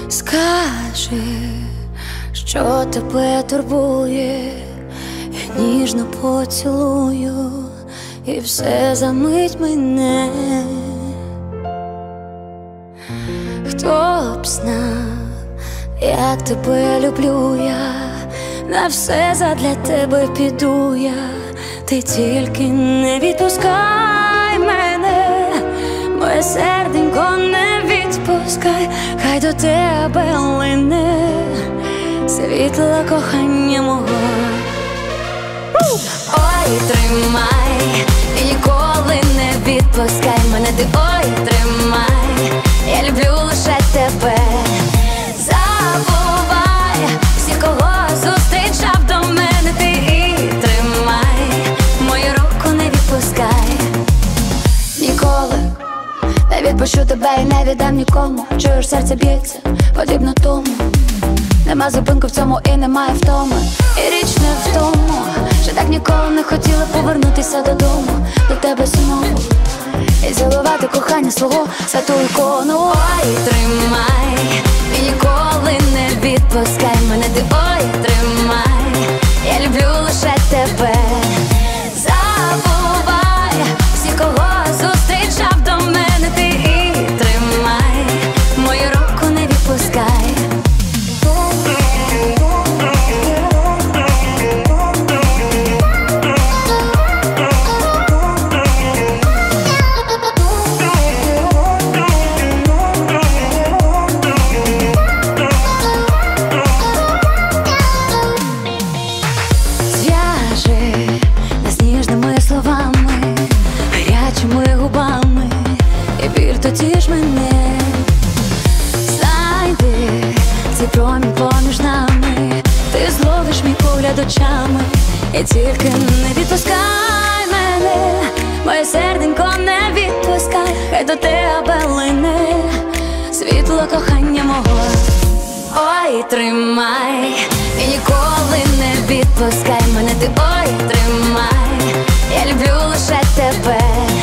Скажи, що тебе турбує, я ніжно поцілую, і все замить мене. Хто б знав, як тебе люблю я, на все задля тебе піду я. Ти тільки не відпускай мене, моє серденько не відпускай, хай до тебе лине світло кохання мого. Ой, тримай, і ніколи не відпускай мене ти, ой, тримай, я люблю лише тебе. Забувай всі, кого зустрічав до мене ти, і тримай, мою руку не відпускай. Ніколи не відпущу тебе і не віддам нікому. Чуєш, серце б'ється, подібно тому. Нема зупинку в цьому і немає втоми. І річ не в тому, що так ніколи не хотіла повернутися додому, до тебе самого, і цілувати кохання свого святу ікону. Ой, тримай, і ніколи не відпускай мене ти, ой, тримай, я люблю лише тебе. Забувай всі, кого зустрічав до мене ти, і тримай, мою руку не відпускай. Гарячими губами, і вір, тоді ж мене. Знайди цей промінь поміж нами, ти зловиш мій погляд очами, і тільки не відпускай мене, моє серденько не відпускай, хай до тебе лине світло кохання мого. Ой, тримай, і ніколи не відпускай мене ти, ой, тримай, я люблю лише тебе.